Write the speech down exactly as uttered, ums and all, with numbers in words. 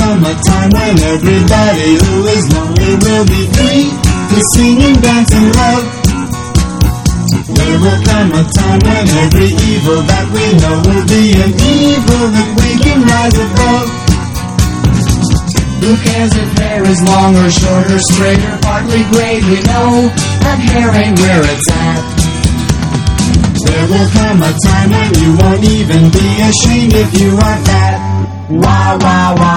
come a time when everybody who is lonely will be free to sing and dance and love. There will come a time when every evil that we know will be an evil that we can rise above. Who cares if hair is long or short or straight or partly gray? We know that hair ain't where it's at. There will come a time when you won't even be ashamed if you are fat. Wah, wah, wah.